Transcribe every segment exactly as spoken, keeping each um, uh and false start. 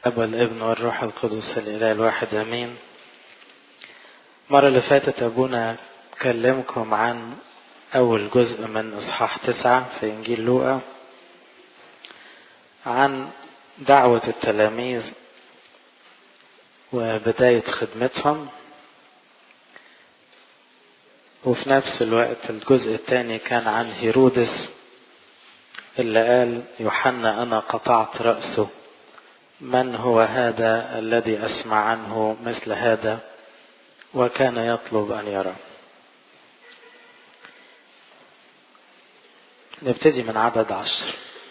الأب والابن والروح القدس الإله الواحد أمين. المرة اللي فاتت أبونا كلمكم عن أول جزء من إصحاح تسعة في إنجيل لوقا، عن دعوة التلاميذ وبداية خدمتهم، وفي نفس الوقت الجزء الثاني كان عن هيرودس اللي قال يوحنا أنا قطعت رأسه، من هو هذا الذي أسمع عنه مثل هذا، وكان يطلب أن يرى. نبتدي من عدد عشر.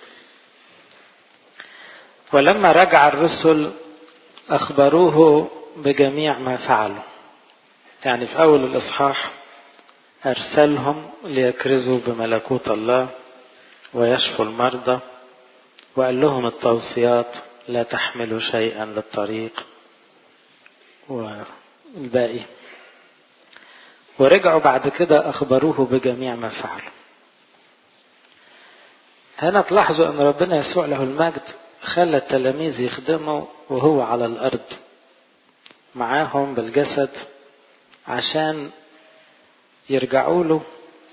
ولما رجع الرسل أخبروه بجميع ما فعلوا. يعني في أول الإصحاح أرسلهم ليكرزوا بملكوت الله ويشفوا المرضى، وقال لهم التوصيات: لا تحملوا شيئا للطريق والباقي. ورجعوا بعد كده أخبروه بجميع ما فعلوا. هنا تلاحظوا أن ربنا يسوع له المجد خلى التلاميذ يخدموا وهو على الأرض معاهم بالجسد، عشان يرجعوا له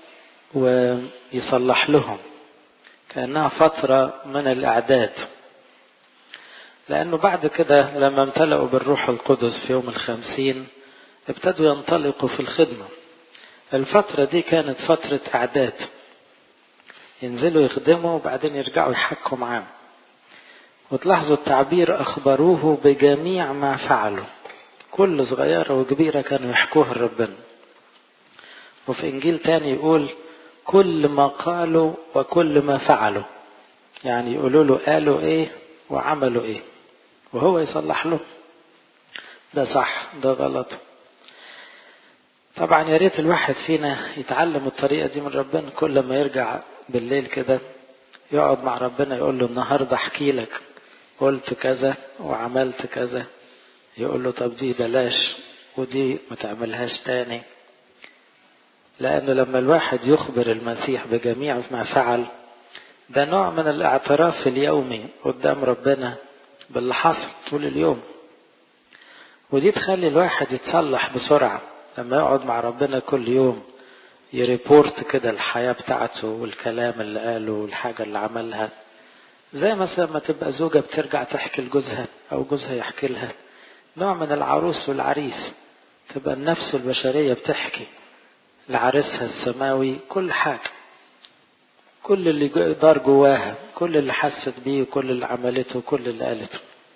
ويصلح لهم، كأنها فترة من الإعداد. لأنه بعد كده لما امتلأوا بالروح القدس في يوم الخمسين ابتدوا ينطلقوا في الخدمة. الفترة دي كانت فترة إعداد، ينزلوا يخدموا وبعدين يرجعوا يحكوا معاه. وتلاحظوا التعبير أخبروه بجميع ما فعلوا، كل صغيرة وكبيرة كانوا يحكوها لربنا. وفي إنجيل تاني يقول كل ما قالوا وكل ما فعلوا، يعني يقولوا له قالوا ايه وعملوا ايه، وهو يصلح له ده صح ده غلط. طبعا يا ريت الواحد فينا يتعلم الطريقة دي من ربنا، كل ما يرجع بالليل كده يقعد مع ربنا يقول له النهاردة احكي لك قلت كذا وعملت كذا، يقول له طب دي بلاش ودي ما تعملهاش تاني. لأنه لما الواحد يخبر المسيح بجميع ما فعل، ده نوع من الاعتراف اليومي قدام ربنا باللي حصل طول اليوم. ودي تخلي الواحد يتصلح بسرعة لما يقعد مع ربنا كل يوم يريبورت كده الحياة بتاعته والكلام اللي قاله والحاجة اللي عملها. زي مثلا ما تبقى زوجة بترجع تحكي لجوزها أو جوزها يحكي لها، نوع من العروس والعريس، تبقى النفس البشرية بتحكي لعريسها السماوي كل حاجة، كل اللي دار جواها، كل اللي حست بيه، كل اللي عملته، كل اللي قالته.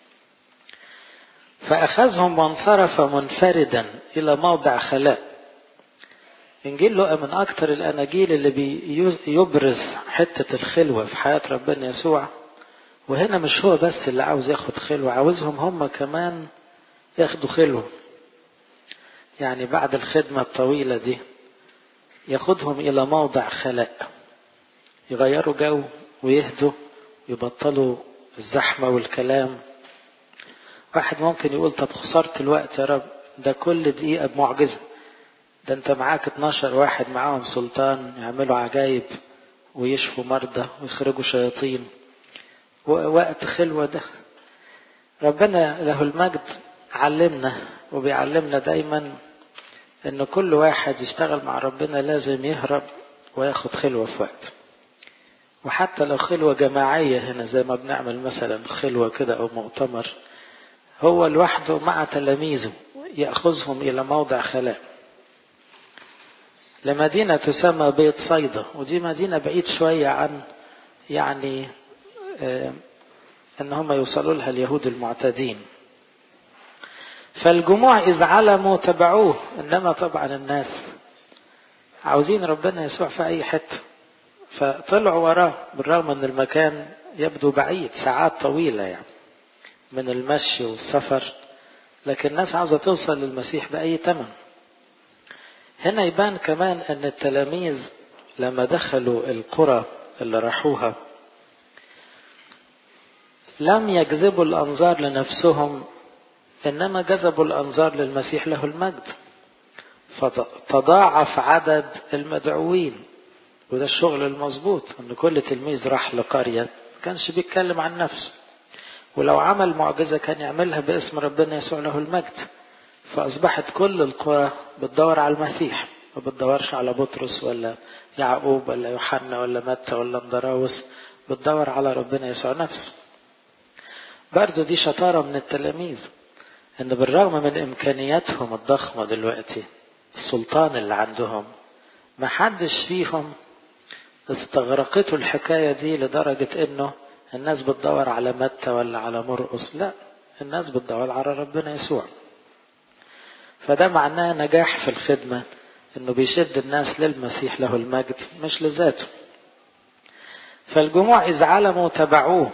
فأخذهم وانصرف منفردا إلى موضع خلاء. إنجيل لوقا من أكثر الأناجيل اللي بيبرز حتة الخلوة في حياة ربنا يسوع. وهنا مش هو بس اللي عاوز ياخد خلوة، عاوزهم هم كمان ياخدوا خلوة. يعني بعد الخدمة الطويلة دي ياخدهم إلى موضع خلاء، يغيروا جو ويهدوا، يبطلوا الزحمة والكلام. واحد ممكن يقول طب خسرت الوقت يا رب، ده كل دقيقة بمعجزة، ده انت معاك اتناشر واحد معاهم سلطان يعملوا عجائب ويشفوا مرضى ويخرجوا شياطين، ووقت خلوة ده. ربنا له المجد علمنا وبيعلمنا دايما ان كل واحد يشتغل مع ربنا لازم يهرب وياخد خلوة في وقت. وحتى لو خلوة جماعية هنا زي ما بنعمل مثلا خلوة كده او مؤتمر، هو لوحده مع تلاميذه يأخذهم إلى موضع خلاء لمدينة تسمى بيت صيدا. ودي مدينة بعيد شوية عن يعني آه ان هم يوصلوا لها اليهود المعتدين. فالجموع إذ علموا تبعوه، إنما طبعا الناس عاوزين ربنا يسوع في أي حتة، فطلعوا وراه بالرغم أن المكان يبدو بعيد، ساعات طويلة يعني من المشي والسفر، لكن الناس عاوزة توصل للمسيح بأي ثمن. هنا يبان كمان أن التلاميذ لما دخلوا القرى اللي راحوها لم يجذبوا الأنظار لنفسهم، إنما جذبوا الأنظار للمسيح له المجد، فتضاعف عدد المدعوين. وده الشغل المظبوط، أن كل تلميذ راح لقرية كانش بيتكلم عن نفسه، ولو عمل معجزة كان يعملها باسم ربنا يسوع له المجد. فأصبحت كل القرى بتدور على المسيح، ما بتدورش على بطرس ولا يعقوب ولا يوحنا ولا متى ولا مدراوس، بتدور على ربنا يسوع نفسه. برضو دي شطارة من التلاميذ، ان بالرغم من امكانياتهم الضخمة دلوقتي، السلطان اللي عندهم، ما حدش فيهم استغرقته الحكاية دي لدرجة انه الناس بتدور على متى ولا على مرقس، لا، الناس بتدور على ربنا يسوع. فده معناه نجاح في الخدمة، انه بيشد الناس للمسيح له المجد مش لذاته. فالجموع إذ علموا تبعوه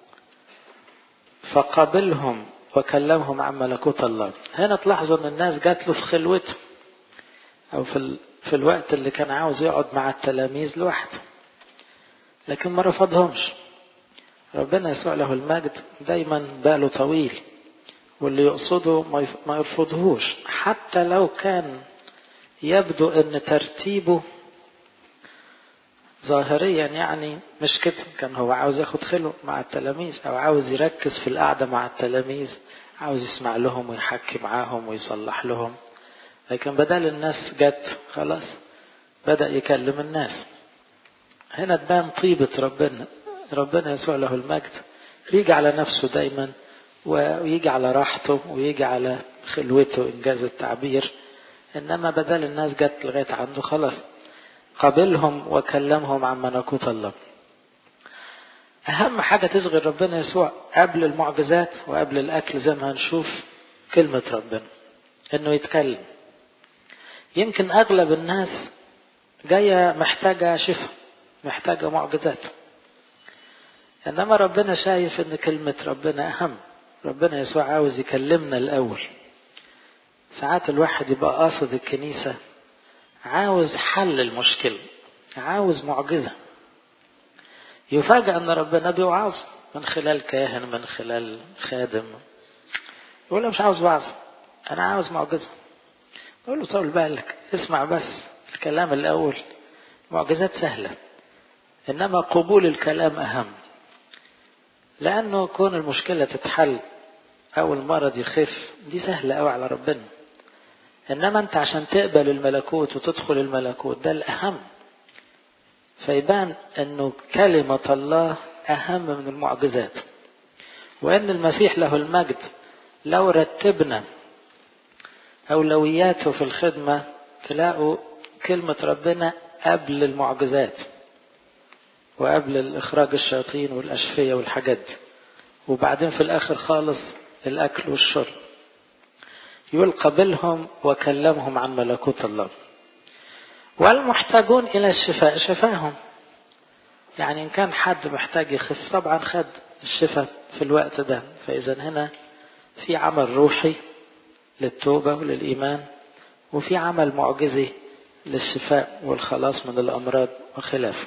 فقابلهم وكلمهم عن ملكوت الله. هنا تلاحظوا ان الناس جات له في خلوته، او في, ال... في الوقت اللي كان عاوز يقعد مع التلاميذ لوحده، لكن ما رفضهمش. ربنا يسوع له المجد دايما باله طويل، واللي يقصده ما يرفضهوش، حتى لو كان يبدو ان ترتيبه ظاهريا يعني مش كده. كان هو عاوز ياخد خلوه مع التلاميذ، او عاوز يركز في القعدة مع التلاميذ، عاوز يسمع لهم ويحكي معاهم ويصلح لهم. لكن بدل الناس جت خلاص بدأ يكلم الناس. هنا تبان طيبة ربنا. ربنا يسوع له المجد يجي على نفسه دايما، ويجي على راحته، ويجي على خلوته إنجاز التعبير. إنما بدل الناس جت لغاية عنده خلاص قابلهم وكلمهم عن ملكوت الله. أهم حاجة تشغل ربنا يسوع قبل المعجزات وقبل الأكل زي ما هنشوف كلمة ربنا، إنه يتكلم. يمكن أغلب الناس جاية محتاجة شفاء، محتاجة معجزات، إنما ربنا شايف إن كلمة ربنا أهم. ربنا يسوع عاوز يكلمنا الأول. ساعات الواحد يبقى قاصد الكنيسة، عاوز حل المشكلة، عاوز معجزة، يفاجأ أن ربنا بيوعظ من خلال كاهن، من خلال خادم. يقول له مش عاوز وعظ، أنا عاوز معجزة. يقول له طول بالك، اسمع بس الكلام الأول. معجزات سهلة، إنما قبول الكلام أهم، لأنه كون المشكلة تتحل أو المرض يخف دي سهلة أو على ربنا. إنما أنت عشان تقبل الملكوت وتدخل الملكوت ده الأهم. فيبان أنه كلمة الله أهم من المعجزات، وأن المسيح له المجد لو رتبنا أولوياته في الخدمة تلاقوا كلمة ربنا قبل المعجزات وقبل الإخراج الشياطين والأشفية والحاجات دي، وبعدين في الآخر خالص الأكل والشرب. يقول قبلهم وكلمهم عن ملكوت الله. والمحتاجون إلى الشفاء شفاهم. يعني إن كان حد محتاج يخف طبعا خد الشفاء في الوقت ده. فإذا هنا في عمل روحي للتوبة وللإيمان، وفي عمل معجزي للشفاء والخلاص من الأمراض وخلافه.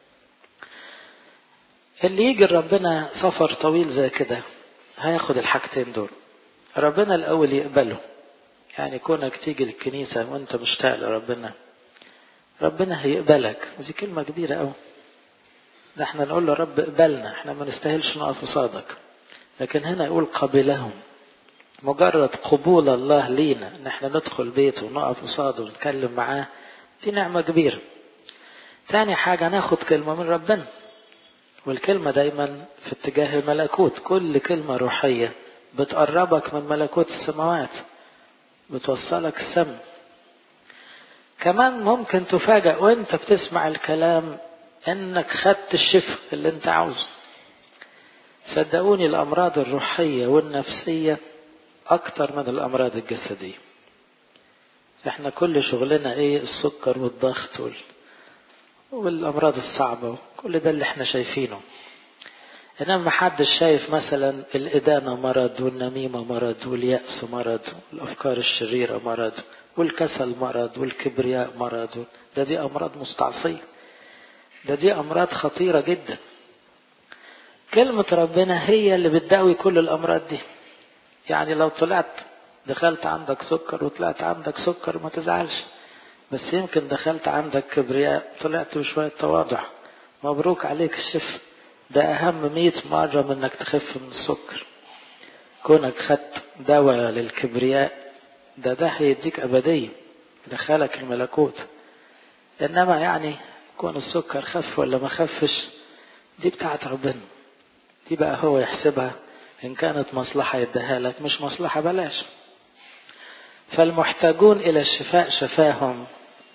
اللي يجي ربنا سفر طويل زي كده هياخد الحاجتين دول. ربنا الأول يقبله، يعني كونك تيجي للكنيسة وانت مشتاق لربنا، ربنا هيقبلك. ودي كلمة كبيرة أوي. ده احنا نقول له رب اقبلنا، احنا ما نستاهلش نقف قصادك. لكن هنا يقول قبلهم. مجرد قبول الله لينا ان احنا ندخل بيته ونقف قصاده ونتكلم معاه دي نعمة كبيرة. تاني حاجة ناخد كلمة من ربنا، والكلمة دايما في اتجاه الملكوت. كل كلمة روحية بتقربك من ملكوت السماوات، بتوصلك السم. كمان ممكن تفاجأ وانت بتسمع الكلام انك خدت الشفاء اللي انت عاوزه. صدقوني الامراض الروحية والنفسية اكتر من الامراض الجسدية. احنا كل شغلنا ايه؟ السكر والضغط وال... والامراض الصعبة، كل ده اللي احنا شايفينه. انما ما حدش شايف مثلا الادانة مرض، والنميمة مرض، واليأس مرض، والافكار الشريرة مرض، والكسل مرض، والكبرياء مرض. ده دي امراض مستعصية، ده دي امراض خطيرة جدا. كلمة ربنا هي اللي بتداوي كل الامراض دي. يعني لو طلعت دخلت عندك سكر وطلعت عندك سكر ما تزعلش، بس يمكن دخلت عندك كبرياء طلعت بشوية تواضع، مبروك عليك الشفاء. ده اهم مئة مرة من انك تخف من السكر. كونك خدت دواء للكبرياء ده ده هيديك أبدية دخلك الملكوت. إنما يعني كون السكر خف ولا ما خفش دي بتاعت ربنا، دي بقى هو يحسبها، إن كانت مصلحة يديها لك، مش مصلحة بلاش. فالمحتاجون إلى الشفاء شفاهم.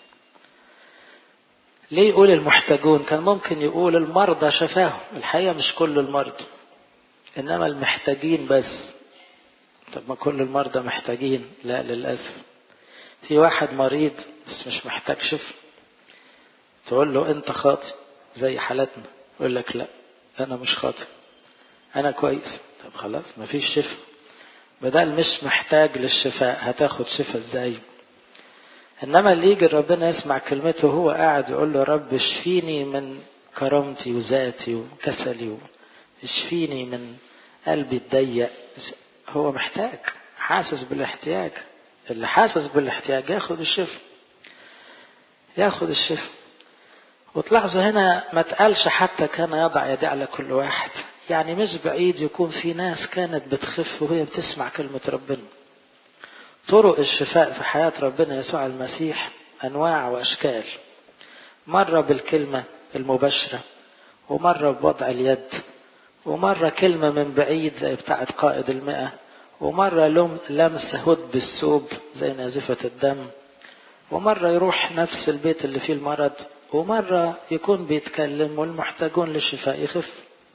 ليه يقول المحتاجون؟ كان ممكن يقول المرضى شفاهم، الحقيقة مش كل المرضى إنما المحتاجين بس. طب ما كل المرضى محتاجين؟ لا للأسف. في واحد مريض بس مش محتاج شفاء، تقول له أنت خاطئ زي حالتنا، يقول لك لا أنا مش خاطئ أنا كويس. طب خلاص مفيش شفاء، بدل مش محتاج للشفاء هتاخد شفاء ازاي؟ انما اللي يجي ربنا يسمع كلمته هو قاعد يقول له رب اشفيني من كرامتي وذاتي وكسلي، اشفيني من قلبي الضيق. هو محتاج، حاسس بالاحتياج. اللي حاسس بالاحتياج ياخد الشفاء، ياخد الشفاء. وتلاحظوا هنا ما تقالش حتى كان يضع يدي على كل واحد، يعني مش بعيد يكون في ناس كانت بتخف وهي بتسمع كلمة ربنا. طرق الشفاء في حياة ربنا يسوع المسيح أنواع وأشكال، مرة بالكلمة المباشرة، ومرة بوضع اليد، ومرة كلمة من بعيد زي بتاعة قائد المئة، ومرة لمس هد بالثوب زي نازفة الدم، ومرة يروح نفس البيت اللي فيه المرض، ومرة يكون بيتكلم والمحتاجون للشفاء يخف.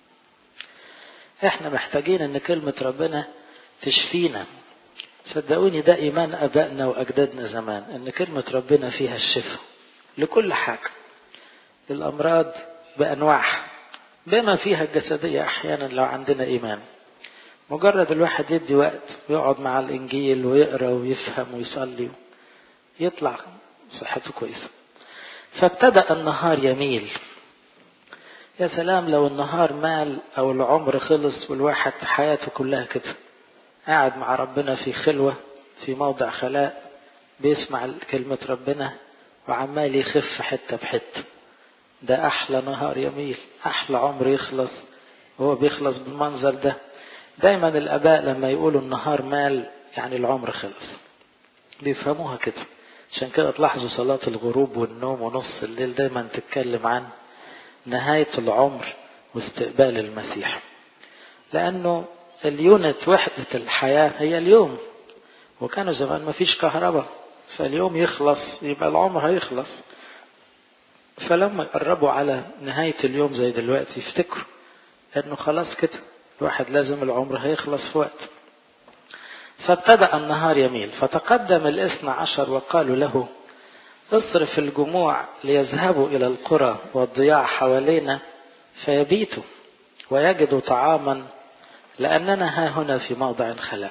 احنا محتاجين ان كلمة ربنا تشفينا. صدقوني ده ايمان ابائنا واجدادنا زمان، ان كلمة ربنا فيها الشفاء لكل حاجة، الامراض بانواعها بما فيها الجسدية احيانا لو عندنا ايمان. مجرد الواحد يدي وقت ويقعد مع الانجيل ويقرأ ويفهم ويصلي يطلع صحته كويسة. فابتدأ النهار يميل. يا سلام لو النهار مال او العمر خلص والواحد حياته كلها كده قاعد مع ربنا في خلوة في موضع خلاء بيسمع كلمة ربنا وعمال يخف حتة بحتة. ده احلى نهار يميل، احلى عمر يخلص وهو بيخلص بالمنظر ده. دايما الاباء لما يقولوا النهار مال يعني العمر خلص، بيفهموها كده. عشان كده تلاحظوا صلاة الغروب والنوم ونص الليل دايما تتكلم عن نهاية العمر واستقبال المسيح، لأنه اليونت وحدة الحياة هي اليوم. وكانوا زمان ما فيش كهرباء، فاليوم يخلص يبقى العمر هيخلص. فلما قربوا على نهاية اليوم زي دلوقتي يفتكروا أنه خلاص كده الواحد لازم العمر هيخلص في وقت. فابتدأ النهار يميل. فتقدم الاثنى عشر وقالوا له اصرف الجموع ليذهبوا إلى القرى والضياع حوالينا فيبيتوا ويجدوا طعاما لأننا ها هنا في موضع خلاء.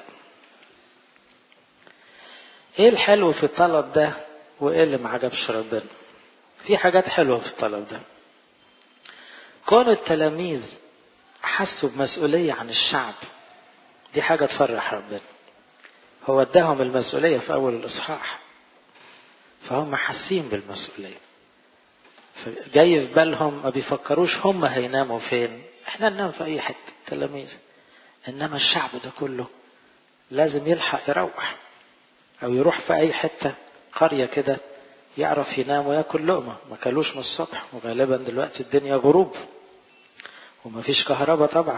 ايه الحلو في الطلب ده وايه اللي ما عجبش ربنا؟ في حاجات حلوة في الطلب ده. كون التلاميذ حسوا بمسؤولية عن الشعب، دي حاجة تفرح ربنا. هو اداهم المسؤولية في أول الإصحاح، فهم حاسين بالمسؤولية. جاي في بالهم ما بيفكروش هم هيناموا فين، احنا ننام في أي حتة تلاميذ، إنما الشعب ده كله لازم يلحق يروح أو يروح في أي حتة قرية كده يعرف ينام ويأكل لقمة. ما كلوش من الصبح، وغالبا دلوقتي الدنيا غروب وما فيش كهرباء طبعا.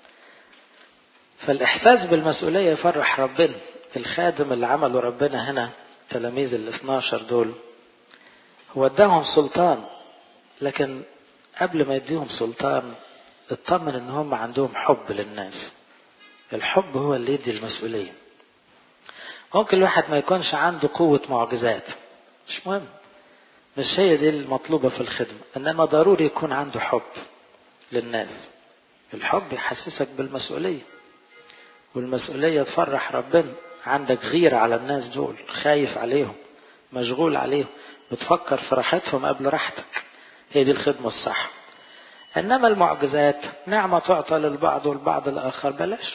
فالإحساس بالمسؤولية يفرح ربنا. الخادم اللي عمله ربنا هنا تلاميذ الاثناشر دول هو اداهم سلطان، لكن قبل ما يديهم سلطان اطمن ان هم عندهم حب للناس. الحب هو اللي يدي المسؤولية. ممكن الواحد ما يكونش عنده قوة معجزات، مش مهم، مش هي دي المطلوبة في الخدمة، انما ضروري يكون عنده حب للناس. الحب يحسسك بالمسؤولية، والمسؤولية تفرح ربنا. عندك غيرة على الناس دول، خايف عليهم، مشغول عليهم، بتفكر في راحتهم قبل راحتك. هي دي الخدمة الصح. انما المعجزات نعمة تعطى للبعض والبعض الاخر بلاش.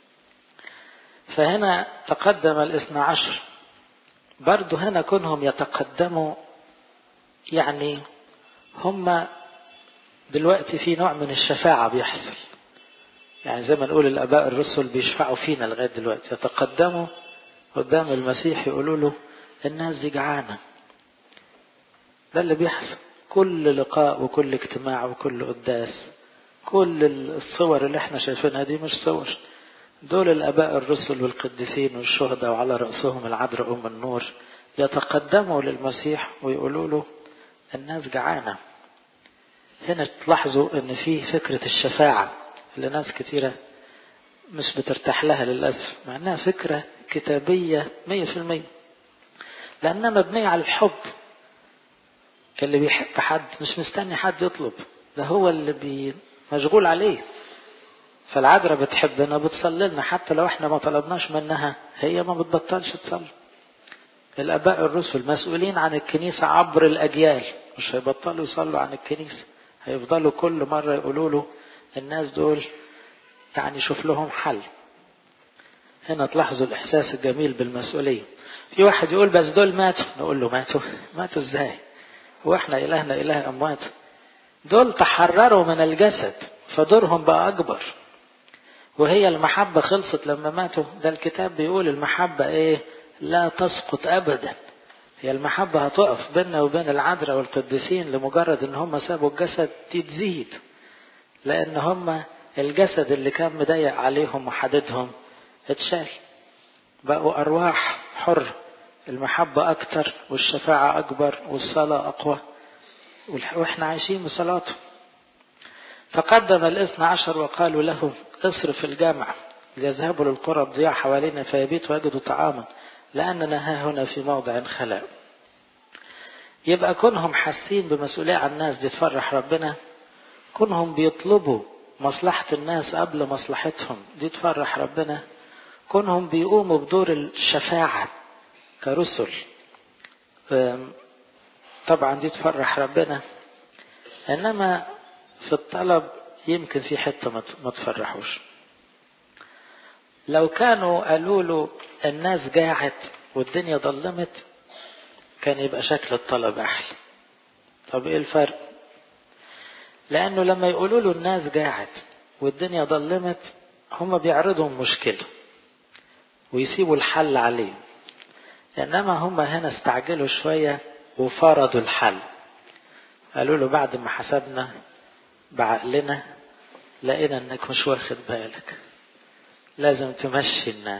فهنا تقدم الاثنى عشر. برضو هنا كونهم يتقدموا يعني هم دلوقتي في نوع من الشفاعة بيحصل. يعني زي ما نقول الآباء الرسل بيشفعوا فينا لغاية دلوقتي، يتقدموا قدام المسيح يقولوا له الناس دي جعانة. ده اللي بيحصل كل لقاء وكل اجتماع وكل قداس. كل الصور اللي احنا شايفينها دي مش صور، دول الآباء الرسل والقديسين والشهداء وعلى رأسهم العذراء أم النور يتقدموا للمسيح ويقولوا له الناس جعانة. هنا تلاحظوا ان في فكرة الشفاعة اللي ناس كتيرة مش بترتاح لها للأسف، مع انها فكرة كتابية مية في المية، لأنها مبنية على الحب. اللي بيحب حد مش مستني حد يطلب، ده هو اللي بي مشغول عليه. فالعذراء بتحبنا بتصلي لنا حتى لو احنا ما طلبناش منها، هي ما بتبطلش تصلي. الآباء الرسل مسؤولين عن الكنيسة عبر الأجيال، مش هيبطلوا يصلوا عن الكنيسة، هيفضلوا كل مرة يقولوا له الناس دول يعني شوف لهم حل. هنا تلاحظوا الإحساس الجميل بالمسؤولية. في واحد يقول بس دول ماتوا، نقول له ماتوا ماتوا ازاي؟ هو احنا إلهنا إله أموات؟ دول تحرروا من الجسد فدورهم بقى أكبر، وهي المحبة خلصت لما ماتوا. ده الكتاب بيقول المحبة ايه؟ لا تسقط أبدا. هي المحبة هتقف بيننا وبين العذراء والقديسين لمجرد ان هم سابوا الجسد تزيد، لان هم الجسد اللي كان مضايق عليهم وحددهم اتشال، بقوا أرواح حر. المحبة أكتر والشفاعة أكبر والصلاة أقوى، وإحنا عايشين بصلاته. فقدم الاثنى عشر وقالوا له اصرف الجامع ليذهبوا للقرى الضياع حوالينا فيبيت ويجدوا طعاما لأننا ها هنا في موضع خلاء. يبقى كونهم حاسين بمسؤولية عن الناس دي تفرح ربنا، كونهم بيطلبوا مصلحة الناس قبل مصلحتهم دي تفرح ربنا، كونهم بيقوموا بدور الشفاعة كرسل طبعا دي تفرح ربنا. إنما في الطلب يمكن في حتة ما تفرحوش. لو كانوا قالوا له الناس جاعت والدنيا ظلمت كان يبقى شكل الطلب أحلى. طب إيه الفرق؟ لأنه لما يقولوا له الناس جاعت والدنيا ظلمت هم بيعرضوا مشكلة ويسيبوا الحل عليه، إنما هم هنا استعجلوا شوية وفرضوا الحل. قالوا له بعد ما حسبنا بعقلنا لقينا انك مش واخد بالك، لازم تمشي الناس.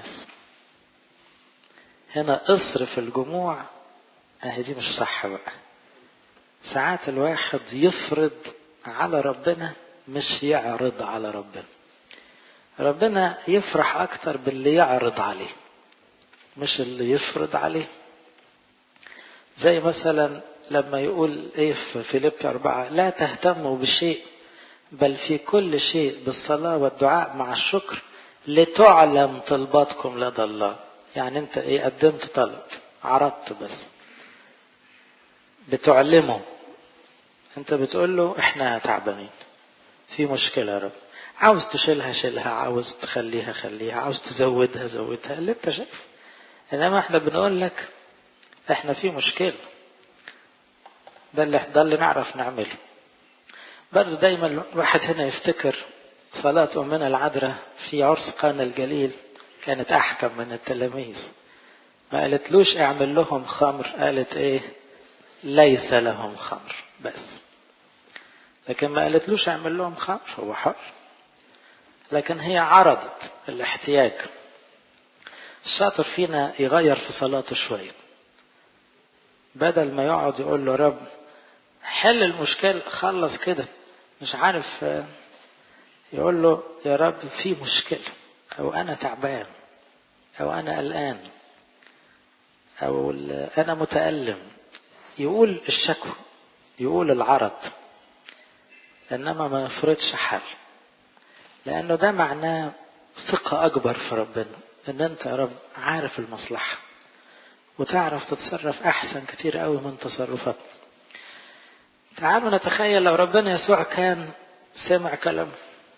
هنا اصرف الجموع، اهي دي مش صح بقى. ساعات الواحد يفرض على ربنا مش يعرض على ربنا. ربنا يفرح اكتر باللي يعرض عليه مش اللي يفرض عليه. زي مثلا لما يقول ايه في فيليبي أربعة لا تهتموا بشيء بل في كل شيء بالصلاة والدعاء مع الشكر لتعلم طلباتكم لدى الله. يعني انت ايه؟ قدمت طلب، عرضت، بس بتعلمه. انت بتقول له احنا تعبانين في مشكلة يا رب، عاوز تشيلها شيلها، عاوز تخليها خليها، عاوز تزودها زودها، اللي انت شايف. انما احنا بنقول لك احنا في مشكلة، ده اللي, ده اللي نعرف نعمله. برضو دايما الواحد هنا يفتكر صلاة أمنا العذراء في عرس قانا الجليل، كانت أحكم من التلاميذ. ما قالتلوش اعمل لهم خمر، قالت ايه؟ ليس لهم خمر بس. لكن ما قالتلوش اعمل لهم خمر، هو حر، لكن هي عرضت الاحتياج. الشاطر فينا يغير في صلاته شوية، بدل ما يقعد يقول له رب حل المشكلة خلص كده، مش عارف، يقول له يا رب في مشكلة، او انا تعبان، او انا قلقان، او انا متألم. يقول الشكوى، يقول العرض، انما ما يفرضش حل، لانه ده معناه ثقة اكبر في ربنا، ان انت يا رب عارف المصلحة وتعرف تتصرف احسن كتير قوي من تصرفات. تعالوا نتخيل لو ربنا يسوع كان سمع كلام،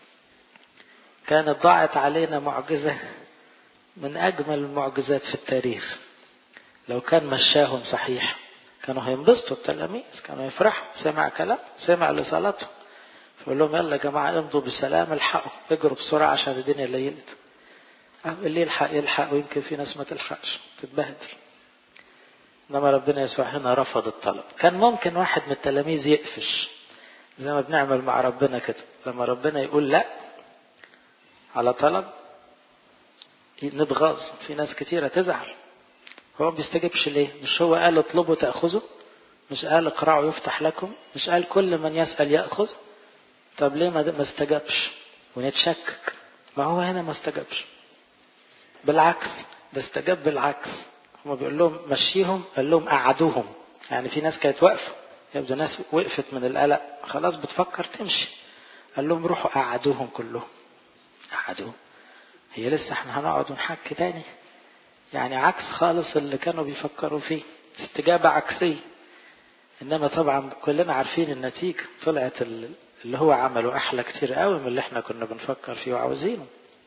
كانت ضاعت علينا معجزة من أجمل المعجزات في التاريخ. لو كان مشاهم صحيح كانوا هينبسطوا التلاميذ، كانوا يفرحوا، سمع كلام، سمع لصلاته. يقول لهم يلا يا جماعة امضوا بالسلام، الحقوا اجروا بسرعة عشان الدنيا ليلت. اللي يلحق يلحق، ويمكن في ناس ما تلحقش تتبهدل. انما ربنا يسوع هنا رفض الطلب. كان ممكن واحد من التلاميذ يقفش زي ما بنعمل مع ربنا كده، لما ربنا يقول لا على طلب نتغاظ. في ناس كتيرة تزعل. هو ما بيستجبش ليه؟ مش هو قال اطلبوا تأخذوا؟ مش قال اقرعوا يفتح لكم؟ مش قال كل من يسأل يأخذ؟ طب ليه ما استجبش ونتشكك؟ ما هو هنا ما استجبش، بالعكس ده استجاب بالعكس. هم بيقول لهم مشيهم، قال لهم قعدوهم. يعني في ناس كانت واقفة، يبدو ناس وقفت من القلق خلاص بتفكر تمشي، قال لهم روحوا قعدوهم كلهم. قعدوهم؟ هي لسه احنا هنقعد ونحكي تاني؟ يعني عكس خالص اللي كانوا بيفكروا فيه، استجابة عكسية. انما طبعا كلنا عارفين النتيجة، طلعت اللي هو عمله احلى كتير قوي من اللي احنا كنا بنفكر فيه وعاوزينه.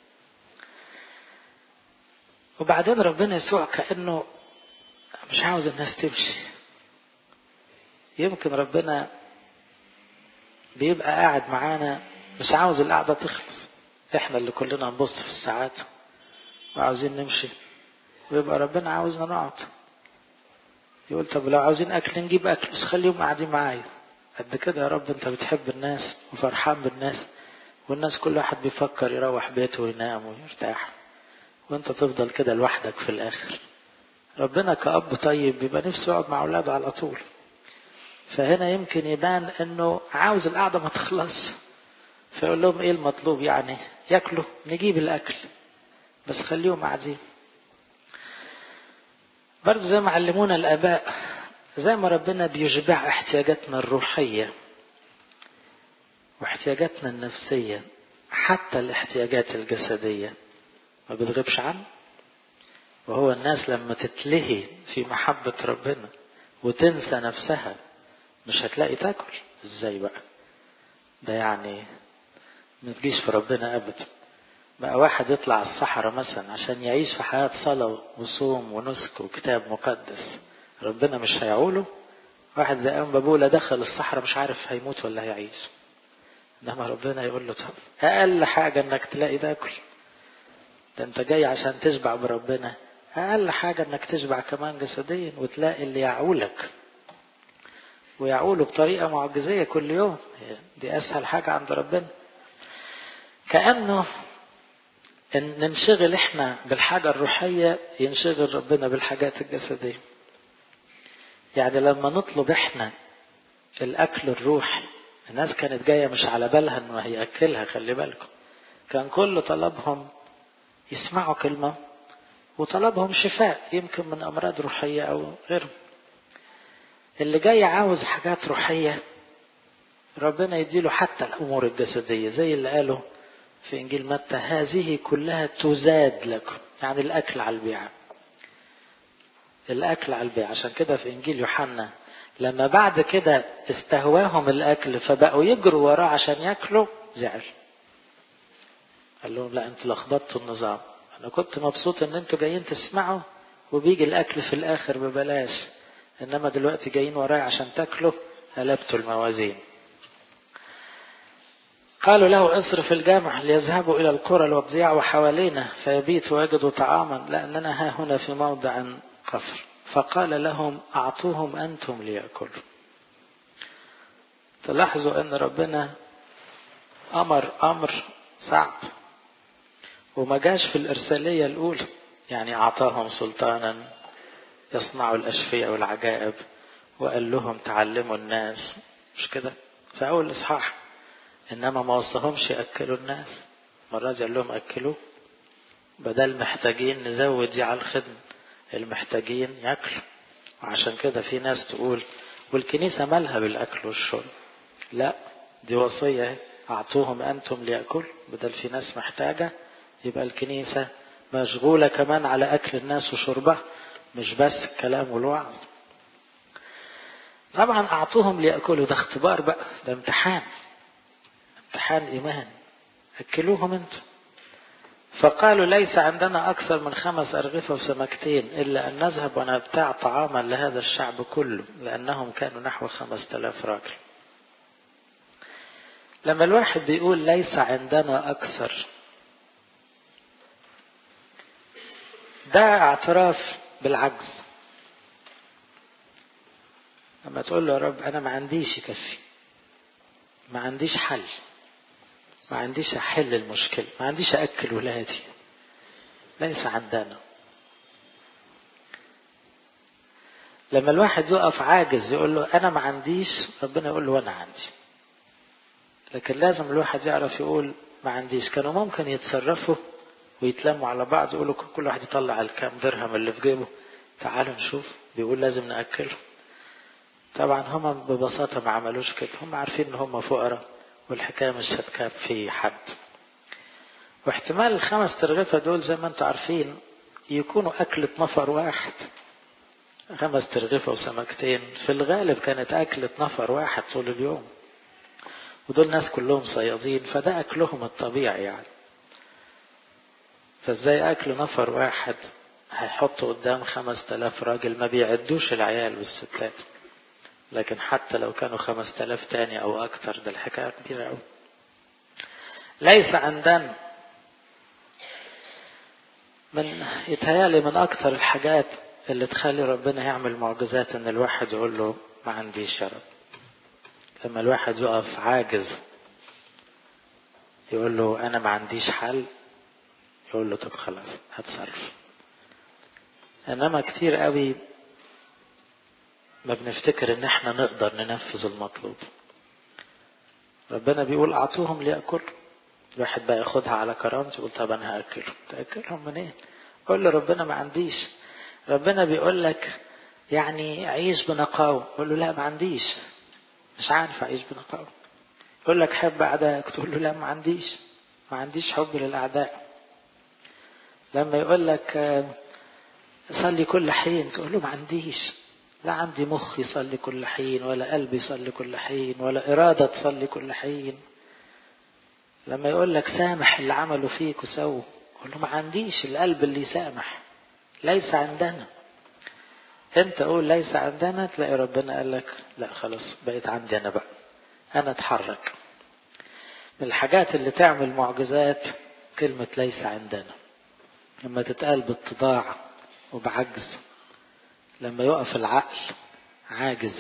وبعدين ربنا يسوع كأنه مش عاوز الناس تمشي. يمكن ربنا بيبقى قاعد معانا مش عاوز القعدة تخلص، احنا اللي كلنا نبص في الساعات وعاوزين نمشي، ويبقى ربنا عاوزنا نقعد. يقول طب لو عاوزين اكل نجيب اكل، بس خليهم قاعدين معايا. قد كده يا رب انت بتحب الناس وفرحان بالناس، والناس كل واحد بيفكر يروح بيته وينام ويرتاح، وانت تفضل كده لوحدك في الاخر. ربنا كأب طيب بيبقى نفسه يقعد مع اولاده على طول. فهنا يمكن يبان انه عاوز القعدة ما تخلص، فيقول لهم ايه المطلوب؟ يعني ياكلوا نجيب الاكل، بس خليهم قاعدين. برضو زي ما علمونا الآباء، زي ما ربنا بيشبع احتياجاتنا الروحية واحتياجاتنا النفسية، حتى الاحتياجات الجسدية ما بتغيبش عنه. وهو الناس لما تتلهي في محبة ربنا وتنسى نفسها مش هتلاقي تاكل. ازاي بقى ده؟ يعني ما تجيش في ربنا ابدا. بقى واحد يطلع الصحراء مثلا عشان يعيش في حياة صلاة وصوم ونسك وكتاب مقدس، ربنا مش هيعوله؟ واحد زي أم بابولا دخل الصحراء مش عارف هيموت ولا هيعيش، انما ربنا يقول له طب اقل حاجة انك تلاقي تاكل. ده انت جاي عشان تشبع بربنا، اقل حاجة انك تشبع كمان جسديا وتلاقي اللي يعولك، ويعوله بطريقة معجزية كل يوم. دي اسهل حاجة عند ربنا. كأنه ان ننشغل احنا بالحاجة الروحية ينشغل ربنا بالحاجات الجسدية. يعني لما نطلب احنا الاكل الروحي، الناس كانت جاية مش على بالها انه هيأكلها، خلي بالكم، كان كل طلبهم يسمعوا كلمة، وطلبهم شفاء يمكن من امراض روحية او غيرهم. اللي جاي عاوز حاجات روحية ربنا يديله حتى الامور الجسدية، زي اللي قاله في انجيل متى هذه كلها تزاد لكم. يعني الاكل على البيع، الاكل على البيع. عشان كده في انجيل يوحنا لما بعد كده استهواهم الاكل فبقوا يجروا وراه عشان ياكلوا، زعل. قال لهم لا انتوا لخبطتوا النظام، انا كنت مبسوط ان انتوا جايين تسمعوا وبيجي الاكل في الاخر ببلاش، انما دلوقتي جايين وراي عشان تاكلوا، قلبتوا الموازين. قالوا له اصرف الجامع ليذهبوا الى القرى الوضيع وحوالينا فيبيت ويجدوا طعاما، لاننا ها هنا في موضع قفر. فقال لهم اعطوهم انتم ليأكلوا. تلاحظوا ان ربنا امر امر صعب وما جاش في الارسالية الاولى. يعني اعطاهم سلطانا يصنعوا الاشفياء والعجائب، وقال لهم تعلموا الناس، مش كده في اول اصحاح. انما ما وصهمش يأكلوا الناس، مرة قال لهم اكلوا، بدل محتاجين نزود دي على الخدمة، المحتاجين يأكلوا. وعشان كده في ناس تقول والكنيسة مالها بالأكل والشرب؟ لا، دي وصية، أعطوهم أنتم ليأكل. بدل في ناس محتاجة يبقى الكنيسة مشغولة كمان على أكل الناس وشربها، مش بس الكلام والوعظ. طبعا أعطوهم ليأكلوا ده اختبار بقى، ده امتحان، امتحان إيمان. أكلوهم أنتم. فقالوا ليس عندنا أكثر من خمس أرغفة وسمكتين إلا أن نذهب ونبتاع طعاما لهذا الشعب كله، لأنهم كانوا نحو خمس تلاف راجل. لما الواحد بيقول ليس عندنا أكثر، ده اعتراف بالعجز. لما تقول له يا رب أنا ما عنديش يكفي، ما عنديش حل، ما عنديش أحل المشكلة، ما عنديش أكل ولادي، ليس عندنا. لما الواحد يقف عاجز يقول له أنا ما عنديش، ربنا يقول له أنا عندي. لكن لازم الواحد يعرف يقول ما عنديش. كانوا ممكن يتصرفوا ويتلموا على بعض يقولوا كل واحد يطلع الكام درهم اللي في جيبه، تعالوا نشوف، بيقول لازم نأكله. طبعا هم ببساطة ما عملوش كده، هم عارفين ان هم فقراء والحكاية مش هتكاب في حد. واحتمال الخمس ترغيفة دول زي ما انتم عارفين يكونوا أكلة نفر واحد. خمس ترغيفة وسمكتين في الغالب كانت أكلة نفر واحد طول اليوم، ودول ناس كلهم صيادين، فده أكلهم الطبيعي يعني. فازاي أكل نفر واحد هيحطوا قدام خمس تلاف راجل؟ ما بيعدوش العيال والستات، لكن حتى لو كانوا خمس تلاف تاني أو أكتر ده الحكاية كبيرة أوي. ليس عندنا، من يتهيالي من أكتر الحاجات اللي تخلي ربنا يعمل معجزات ان الواحد يقول له ما عنديش يا رب. لما الواحد يقف عاجز يقول له انا ما عنديش حل، يقول له طب خلاص هتصرف. انما كتير قوي ما بنفتكر ان احنا نقدر ننفذ المطلوب. ربنا بيقول اعطوهم ليأكل، الواحد بقى ياخدها على كرامته يقول طب انا هاكله. تاكلهم منين؟ إيه؟ قول له ربنا ما عنديش. ربنا بيقول لك يعني عيش بنقاوة، قول له لا ما عنديش، مش عارف اعيش بنقاوة. يقول لك حب اعدائك، تقول له لا ما عنديش، ما عنديش حب للاعداء. لما يقول لك صلي كل حين، تقول له ما عنديش، لا عندي مخ يصلي كل حين، ولا قلبي يصلي كل حين، ولا إرادة تصلي كل حين. لما يقول لك سامح اللي عملوا فيك وسووا، قول له ما عنديش القلب اللي يسامح، ليس عندنا. انت قول ليس عندنا، تلاقي ربنا قال لك لا خلاص بقيت عندي انا بقى، انا اتحرك. من الحاجات اللي تعمل معجزات كلمة ليس عندنا، لما تتقال باتضاع وبعجز، لما يقف العقل عاجز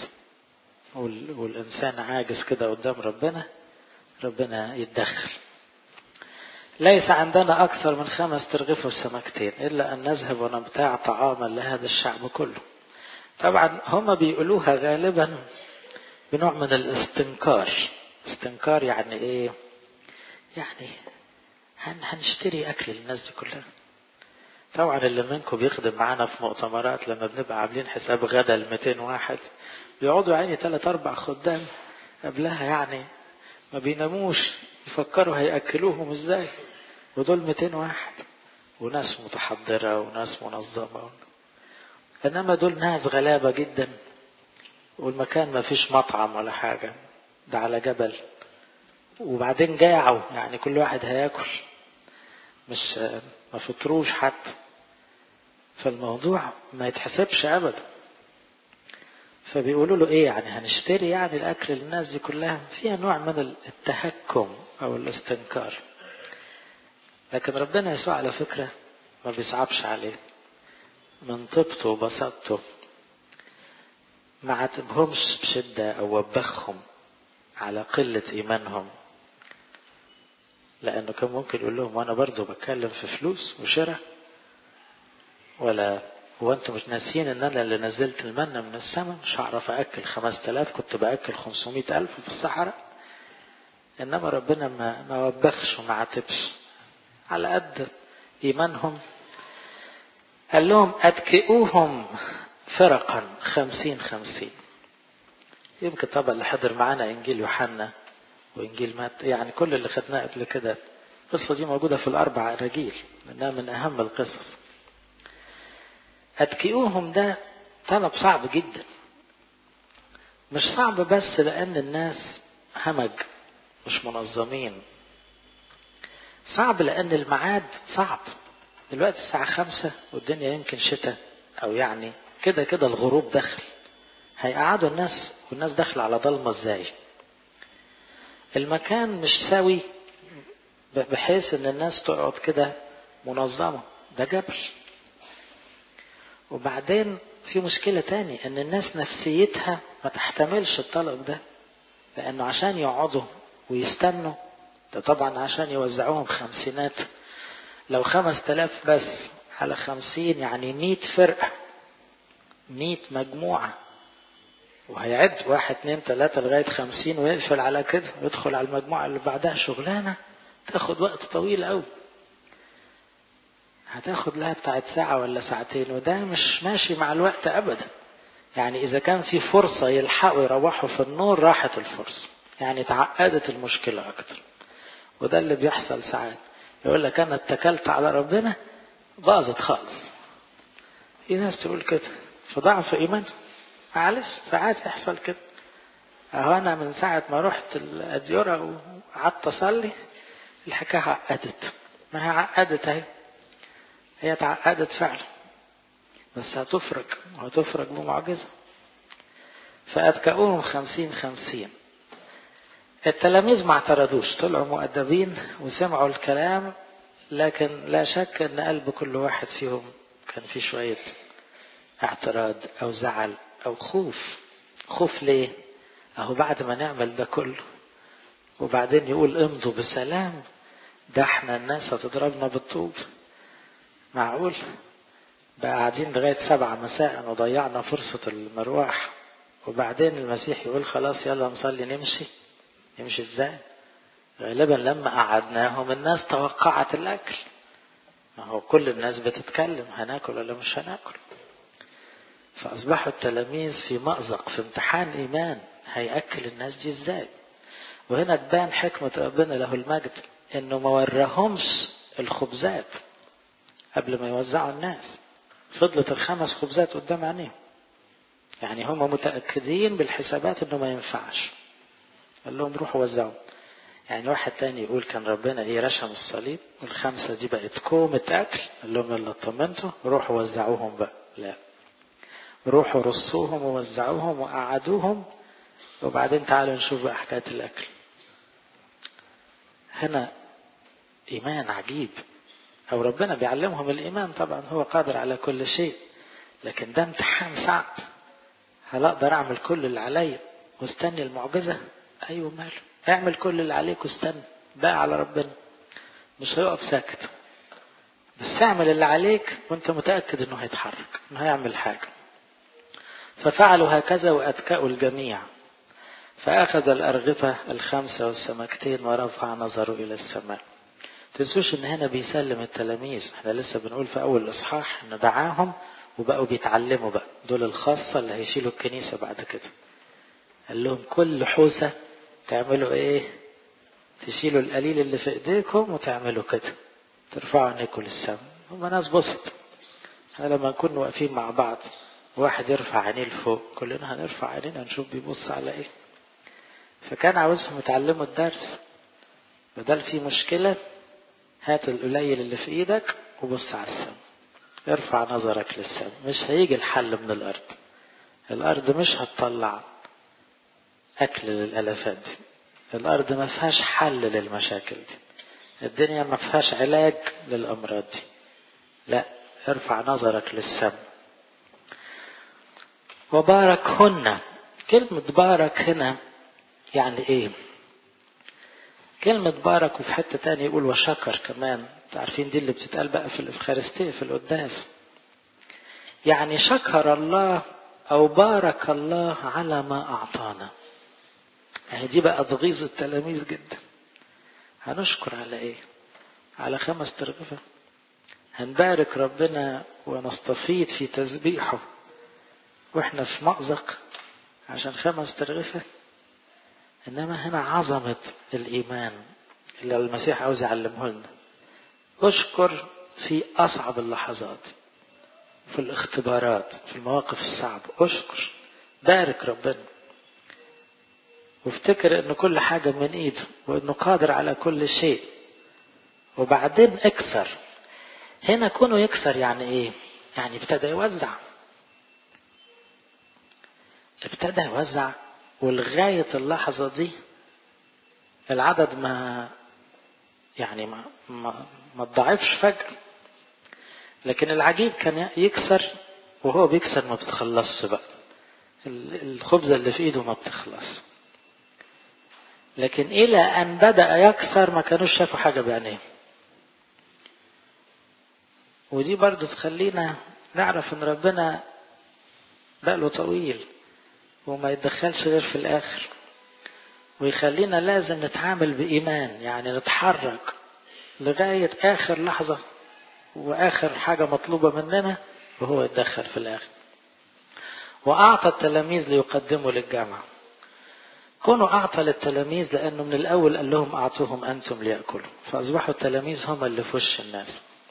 والإنسان عاجز كده قدام ربنا، ربنا يتدخل. ليس عندنا أكثر من خمس ترغيف وسمكتين إلا أن نذهب ونبتاع طعاما لهذا الشعب كله. طبعا هم بيقولوها غالبا بنوع من الاستنكار. استنكار يعني إيه؟ يعني هنشتري أكل للناس دي كلها. طبعا اللي منكم بيخدم معانا في مؤتمرات لما بنبقى عاملين حساب غدا لمئتين واحد بيقعدوا يعني ثلاث أربع خدام قبلها، يعني ما بيناموش يفكروا هيأكلوهم ازاي، ودول مئتين واحد وناس متحضرة وناس منظمة. انما دول ناس غلابة جدا، والمكان ما فيش مطعم ولا حاجة، ده على جبل، وبعدين جاعوا يعني كل واحد هياكل، مش ما فطروش حتى. فالموضوع ما يتحسبش ابدا. فبيقولوا له ايه يعني هنشتري يعني الاكل للناس دي كلها؟ فيها نوع من التهكم او الاستنكار. لكن ربنا يسوع على فكرة ما بيصعبش عليه، من طبطه وبساطته ما عاتبهمش بشدة او وبخهم على قلة ايمانهم، لانه كان ممكن يقول لهم وانا برضو بتكلم في فلوس وشراء، ولا هو انتم مش ناسيين ان انا اللي نزلت المنة من السماء؟ مش هعرف اكل خمس تلاف، كنت باكل خمسمائة الف في الصحراء. انما ربنا ما, ما وبخش وما عاتبش، على قد ايمانهم قال لهم اتكئوهم فرقا خمسين خمسين. يمكن طبعا اللي حضر معانا انجيل يوحنا وانجيل مات، يعني كل اللي خدناه قبل كده، القصة دي موجودة في الاربع اناجيل، انها من اهم القصص. اتكئوهم ده طلب صعب جدا، مش صعب بس لان الناس همج مش منظمين، صعب لان الميعاد صعب. دلوقتي الساعة خمسة والدنيا يمكن شتاء، او يعني كده كده الغروب دخل، هيقعدوا الناس والناس داخل على ضلمة ازاي؟ المكان مش سوي بحيث ان الناس تقعد كده منظمة، ده جبل. وبعدين في مشكلة تاني، ان الناس نفسيتها ما تحتملش الطلب ده، لانه عشان يقعدوا ويستنوا ده طبعا عشان يوزعوهم خمسينات، لو خمس تلاف بس على خمسين يعني مية فرقة، مية مجموعة، وهيعد واحد اتنين تلاتة لغاية خمسين ويقفل على كده ويدخل على المجموعة اللي بعدها، شغلانة تاخد وقت طويل قوي، هتاخد لها بتاعت ساعة ولا ساعتين، وده مش ماشي مع الوقت أبدا. يعني إذا كان في فرصة يلحقوا يروحوا في النور راحت الفرصة، يعني تعقدت المشكلة أكتر. وده اللي بيحصل ساعات، يقول لك أنا اتكلت على ربنا باظت خالص. في ناس تقول كده في ضعف إيمان، معلش ساعات يحصل كده. أهو أنا من ساعة ما رحت الأديرة وقعدت أصلي الحكاية عقدت، ما هي عقدت اهي، هي تعقدت فعلا، بس هتفرج وهتفرج بمعجزة. فأتكأوهم خمسين خمسين. التلاميذ ما اعترضوش، طلعوا مؤدبين وسمعوا الكلام، لكن لا شك ان قلب كل واحد فيهم كان فيه شوية اعتراض او زعل او خوف. خوف ليه؟ اهو بعد ما نعمل ده كله وبعدين يقول امضوا بسلام، ده احنا الناس هتضربنا بالطوب، معقول؟ بقى قاعدين لغاية سبعة مساء وضيعنا فرصة المروح، وبعدين المسيح يقول خلاص يلا نصلي نمشي. يمشي ازاي؟ غالبا لما قعدناهم الناس توقعت الاكل، هو كل الناس بتتكلم هناكل ولا مش هناكل. فاصبحوا التلاميذ في مأزق، في امتحان ايمان، هيأكل الناس دي ازاي؟ وهنا تبان حكمة ربنا له المجد، انه ما وراهمش الخبزات قبل ما يوزعوا الناس، فضلت الخمس خبزات قدام عينيهم، يعني هم متأكدين بالحسابات انه ما ينفعش، قال لهم روحوا وزعوا. يعني واحد تاني يقول كان ربنا ايه رشم الصليب والخمسة دي بقت كومة اكل، قال لهم يلا اطمنتوا روحوا وزعوهم بقى، لا روحوا رصوهم ووزعوهم وقعدوهم، وبعدين تعالوا نشوف بقى حكاية الاكل. هنا ايمان عجيب، او ربنا بيعلمهم الايمان، طبعا هو قادر على كل شيء، لكن ده امتحان صعب. هل اقدر اعمل كل اللي عليا واستني المعجزة؟ ايوه ماله، اعمل كل اللي عليك واستنى، بقى على ربنا مش هيقف ساكت، بس اعمل اللي عليك وانت متأكد انه هيتحرك، انه هيعمل حاجة. ففعلوا هكذا واتكأوا الجميع، فاخذ الارغفة الخمسة والسمكتين ورفع نظره الى السماء. تنسوش ان هنا بيسلم التلاميذ، احنا لسه بنقول في اول الاصحاح ان دعاهم وبقوا بيتعلموا بقى، دول الخاصة اللي هيشيلوا الكنيسة بعد كده. قال لهم كل حوسة تعملوا ايه؟ تشيلوا القليل اللي في ايديكم وتعملوا كده، ترفعوا عينيكم للسماء. هم ناس بسط، لما نكون واقفين مع بعض واحد يرفع عينيه لفوق كلنا هنرفع عينينا نشوف بيبص على ايه. فكان عاوزهم يتعلموا الدرس، بدل في مشكلة هات القليل اللي في ايدك وبص على السماء، ارفع نظرك للسماء. مش هيجي الحل من الارض، الارض مش هتطلع اكل للالافات دي، الارض ما فيهاش حل للمشاكل دي، الدنيا ما فيهاش علاج للامراض دي، لا ارفع نظرك للسماء. وباركهن، كلمة بارك هنا يعني ايه؟ كلمة بارك وفي حتة تاني يقول وشكر كمان، تعرفين دي اللي بتتقال بقى في الإفخارستية في القداس، يعني شكر الله أو بارك الله على ما أعطانا. يعني دي بقى تغيظ التلاميذ جدا، هنشكر على ايه؟ على خمس ترغفة؟ هنبارك ربنا ونستفيد في تسبيحه واحنا في مأزق عشان خمس ترغفة؟ انما هنا عظمة الايمان اللي المسيح عاوز يعلمه لنا. اشكر في اصعب اللحظات، في الاختبارات، في المواقف الصعبة، اشكر، بارك ربنا، وافتكر ان كل حاجة من ايده وانه قادر على كل شيء. وبعدين اكثر، هنا كونه يكثر يعني ايه؟ يعني ابتدى يوزع، ابتدى يوزع ولغاية اللحظة دي العدد ما يعني ما ما, ما تضاعفش فجأة، لكن العجيب كان يكسر وهو بيكسر ما بتخلصش بقى، الخبزة اللي في ايده ما بتخلص، لكن الى ان بدأ يكسر ما كانوش شافوا حاجة بعينيه. ودي برضو تخلينا نعرف ان ربنا بقاله طويل وما يتدخلش غير في الاخر، ويخلينا لازم نتعامل بإيمان، يعني نتحرك لغاية آخر لحظة وآخر حاجة مطلوبة مننا وهو يتدخل في الآخر. وأعطى التلاميذ ليقدموا للجامعة. كونوا أعطى للتلاميذ لأنه من الأول قال لهم أعطوهم أنتم ليأكلوا، فأصبحوا التلاميذ هم اللي في وش الناس.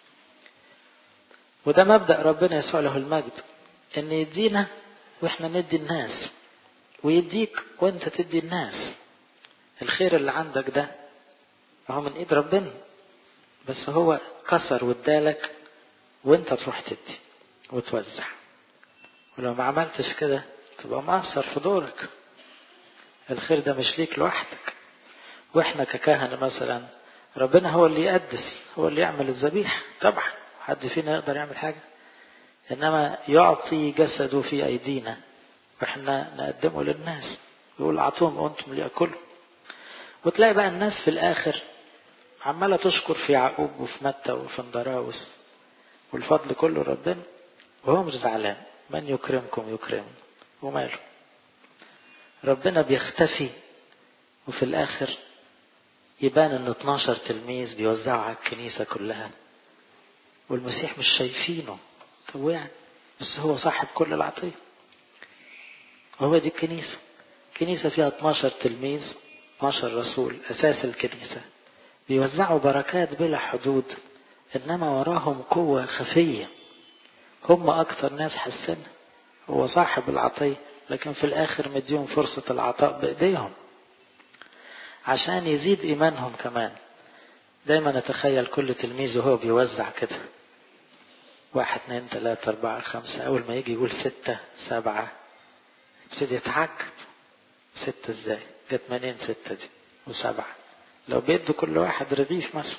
وده مبدأ ربنا يسوع له المجد، إن يدينا وإحنا ندي الناس، ويديك وإنت تدي الناس. الخير اللي عندك ده هو من إيد ربنا، بس هو كسر وادالك وإنت تروح تدي وتوزع. ولو ما عملتش كده تبقى مقصر في دورك. الخير ده مش ليك لوحدك. واحنا ككهنة مثلا ربنا هو اللي يقدس، هو اللي يعمل الذبيحة طبعا، حد فينا يقدر يعمل حاجة، انما يعطي جسده في ايدينا واحنا نقدمه للناس، يقول اعطوهم وانتم ليأكلوا. وتلاقي بقى الناس في الاخر عمالة تشكر في يعقوب وفي متى وفي اندراوس، والفضل كله ربنا وهو مش زعلان. من يكرمكم يكرم وماله. ربنا بيختفي وفي الاخر يبان ان اتناشر تلميذ بيوزعوا على الكنيسة كلها والمسيح مش شايفينه. طب يعني بس هو صاحب كل العطية، وهو دي الكنيسة. كنيسة فيها اتناشر تلميذ، اتناشر رسول، اساس الكنيسة، بيوزعوا بركات بلا حدود، انما وراهم قوة خفية، هم اكتر ناس حسنة. هو صاحب العطية لكن في الاخر مديهم فرصة العطاء بايديهم عشان يزيد ايمانهم كمان. دايما نتخيل كل تلميذ وهو بيوزع كده، واحد اثنين ثلاثة اربعة خمسة، اول ما يجي يقول ستة سبعة يبتدي يتعجب. ستة ازاي جت منين ستة دي وسبعة؟ لو بيدوا كل واحد رغيف مثلا.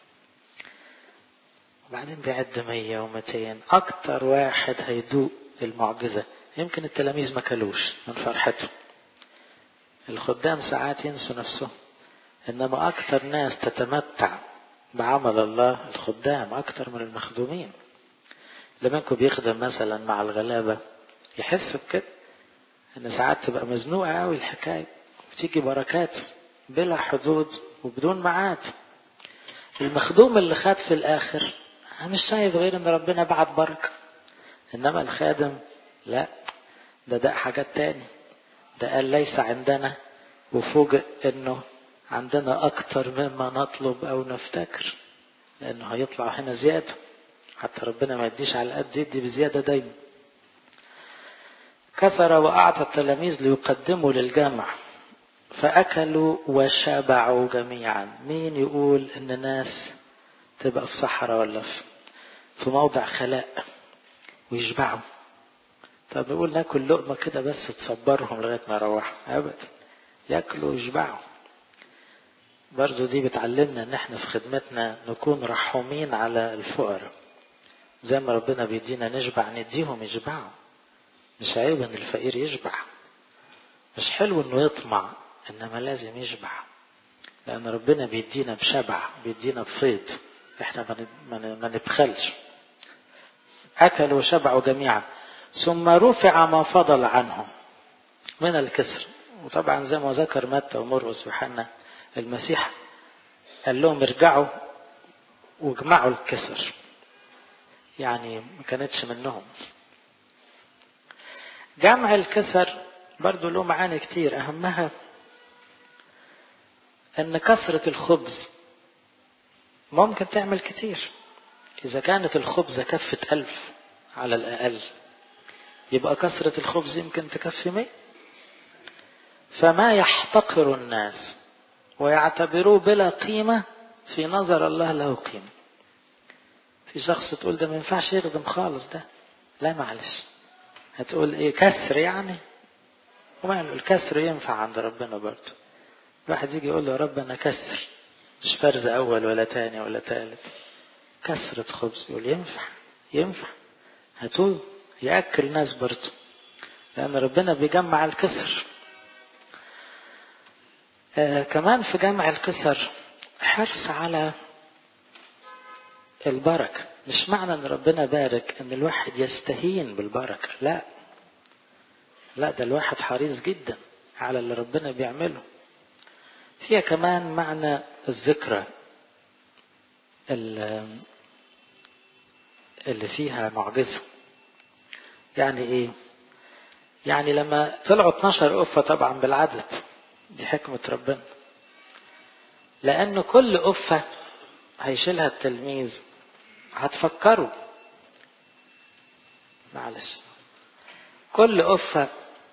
وبعدين بيعد مية ومتين، اكتر واحد هيدوق المعجزة. يمكن التلاميذ ما كلوش من فرحته. الخدام ساعات ينسوا نفسهم، انما اكتر ناس تتمتع بعمل الله الخدام اكتر من المخدومين. لمنكم بيخدم مثلا مع الغلابة يحس بكده، ان ساعات تبقى مزنوقة قوي الحكاية، بتيجي بركات بلا حدود وبدون معاد. المخدوم اللي خد في الاخر مش شايف غير ان ربنا بعت بركة، انما الخادم لا، ده ده حاجات تاني. ده قال ليس عندنا، وفوجئ انه عندنا اكتر مما نطلب او نفتكر، لانه هيطلع هنا زيادة. حتى ربنا ما يديش على قد، يدي بزيادة دايما. كثر وأعطى التلاميذ ليقدموا للجامع فأكلوا وشبعوا جميعا. مين يقول إن ناس تبقى في صحراء ولا في موضع خلاء ويشبعوا؟ طب يقول ناكل لقمة كده بس تصبرهم لغاية ما يروحوا؟ أبدا، يأكلوا ويشبعوا. برضو دي بتعلمنا ان احنا في خدمتنا نكون رحومين على الفقراء. زي ما ربنا بيدينا نشبع نديهم يشبعوا. مش عيب ان الفقير يشبع، مش حلو انه يطمع، انما لازم يشبع، لان ربنا بيدينا بشبع، بيدينا بفيض، احنا ما نبخلش. اكلوا وشبعوا جميعا ثم رفع ما فضل عنهم من الكسر. وطبعا زي ما ذكر متى ومرقس ويوحنا، المسيح قال لهم ارجعوا واجمعوا الكسر، يعني ما كانتش منهم. جمع الكسر برضو له معاني كتير، اهمها ان كسرة الخبز ممكن تعمل كتير. اذا كانت الخبزة كفة الف على الاقل، يبقى كسرة الخبز يمكن تكفي مئة. فما يحتقر الناس ويعتبروه بلا قيمة في نظر الله له قيمة. في شخص تقول ده ما ينفعش يخدم خالص ده، لا معلش، هتقول ايه كسر يعني؟ وما الكسر ينفع عند ربنا برضه، واحد يجي يقول له يا رب أنا كسر، مش فرز أول ولا تاني ولا تالت، كسرة خبز. يقول ينفع ينفع هاتوه يأكل ناس برضه، لأن ربنا بيجمع الكسر. آه كمان في جمع الكسر حرص على البركة. مش معنى ان ربنا بارك ان الواحد يستهين بالبركة، لا لا، ده الواحد حريص جدا على اللي ربنا بيعمله. فيها كمان معنى الذكرى اللي فيها معجزة. يعني ايه؟ يعني لما طلعوا اتناشر قفة طبعا بالعدد، دي حكمة ربنا، لأن كل قفة هيشيلها التلميذ هتفكروا، معلش، كل قفة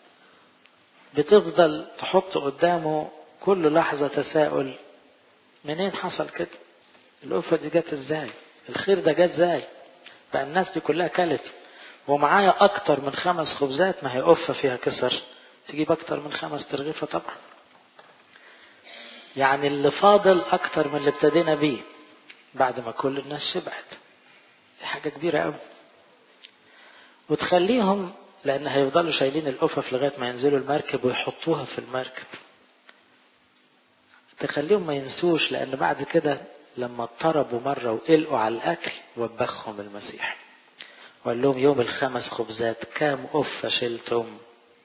بتفضل تحط قدامه كل لحظة تساؤل، منين حصل كده؟ القفة دي جت ازاي؟ الخير ده جت ازاي؟ بقى الناس دي كلها كلت ومعايا اكتر من خمس خبزات، ما هي قفة فيها كسر تجيب اكتر من خمس ترغيفة طبعا. يعني اللي فاضل اكتر من اللي ابتدينا بيه بعد ما كل الناس شبعت. دي حاجة كبيرة قوي، وتخليهم، لان هيفضلوا شايلين القفف لغاية ما ينزلوا المركب ويحطوها في المركب، تخليهم ما ينسوش، لان بعد كده لما اضطربوا مرة وقلقوا على الاكل وبخهم المسيح وقال لهم يوم الخمس خبزات كام قفة شلتم؟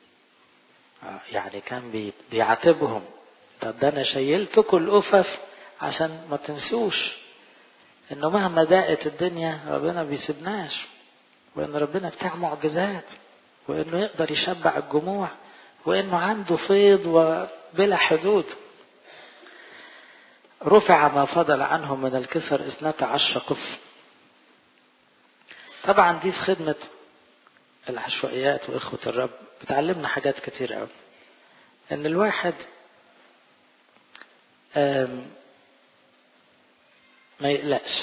يعني كان بيعاتبهم، طب ده انا شيلتكم القفف عشان ما تنسوش انه مهما ضاقت الدنيا ربنا بيسيبناش، وان ربنا بتاع معجزات، وانه يقدر يشبع الجموع، وانه عنده فيض وبلا حدود. رفع ما فضل عنهم من الكسر اثنتا عشر قف. طبعا دي في خدمة العشوائيات وإخوة الرب بتعلمنا حاجات كتير قوي، ان الواحد ما يقلقش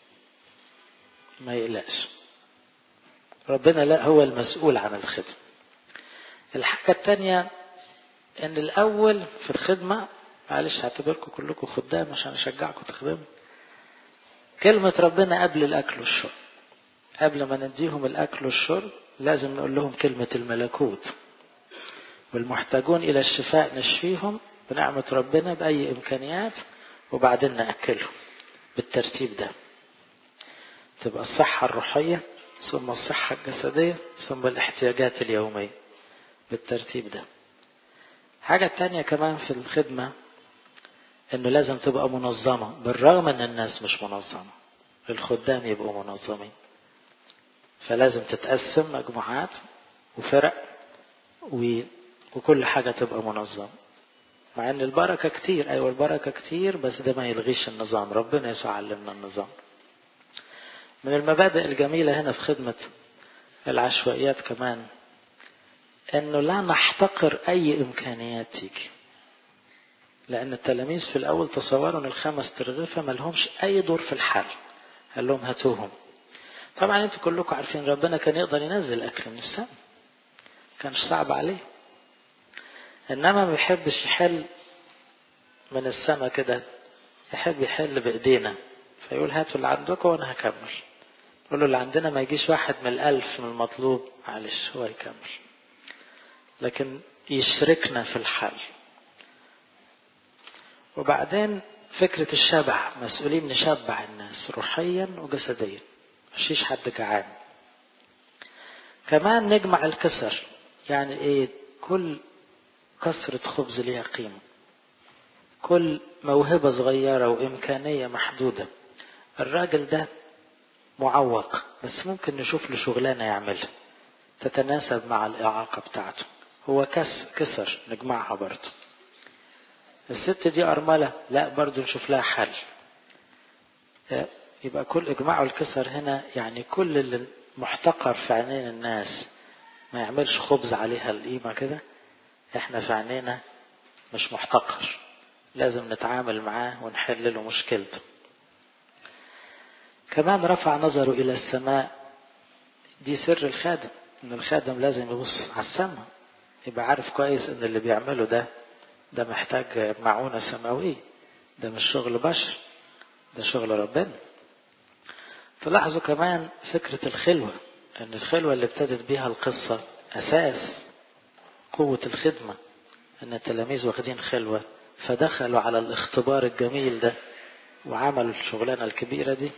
ما يقلقش ربنا لا هو المسؤول عن الخدمة. الحاجة التانية ان الاول في الخدمة، معلش هعتبركم كلكم خدام عشان اشجعكم تخدموا، كلمة ربنا قبل الاكل والشرب. قبل ما نديهم الاكل والشرب لازم نقول لهم كلمة الملكوت، والمحتاجون الى الشفاء نشفيهم بنعمة ربنا بأي امكانيات، وبعدين نأكلهم بالترتيب ده. تبقى الصحة الروحية ثم الصحة الجسدية ثم الاحتياجات اليومية بالترتيب ده. حاجة تانية كمان في الخدمة انه لازم تبقى منظمة، بالرغم ان الناس مش منظمة، الخدام يبقوا منظمين، فلازم تتقسم مجموعات وفرق وكل حاجة تبقى منظمة. مع ان البركة كتير، ايوه البركة كتير، بس ده ما يلغيش النظام. ربنا يسوع علمنا النظام. من المبادئ الجميلة هنا في خدمة العشوائيات كمان انه لا نحتقر اي امكانيات تيجي، لان التلاميذ في الاول تصوروا ان الخمس ترغيفة ما لهمش اي دور في الحل، قال لهم هاتوهم. طبعا انتوا كلكم عارفين ربنا كان يقدر ينزل اكل من السماء، كانش صعب عليه، انما ما بيحبش يحل من السماء كده، يحب يحل بايدينا، فيقول هاتوا اللي عندكم وانا هكمل. يقول له اللي عندنا ما يجيش واحد من الالف من المطلوب، معلش هو يكمل، لكن يشركنا في الحل. وبعدين فكرة الشبع، مسؤولين نشبع الناس روحيا وجسديا، مفيش حد جعان. كمان نجمع الكسر، يعني ايه؟ كل كسرة خبز ليها قيمة، كل موهبة صغيرة وإمكانية محدودة. الراجل ده معوق بس ممكن نشوف له شغلانة يعملها تتناسب مع الإعاقة بتاعته، هو كس كسر نجمعها برضه. الست دي أرملة، لا برضه نشوف لها حل. يبقى كل إجماع الكسر هنا يعني كل اللي محتقر في عينين الناس ما يعملش خبز عليها القيمة كده، احنا في عينينا مش محتقر، لازم نتعامل معاه ونحل له مشكلته. كمان رفع نظره إلى السماء، دي سر الخادم، ان الخادم لازم يبص على السماء، يبقى عارف كويس ان اللي بيعمله ده ده محتاج معونة سماوية، ده مش شغل بشر، ده شغل ربنا. تلاحظوا كمان فكرة الخلوة، ان الخلوة اللي ابتدت بيها القصة اساس قوة الخدمة، ان التلاميذ واخدين خلوة فدخلوا على الاختبار الجميل ده وعملوا الشغلانة الكبيرة دي.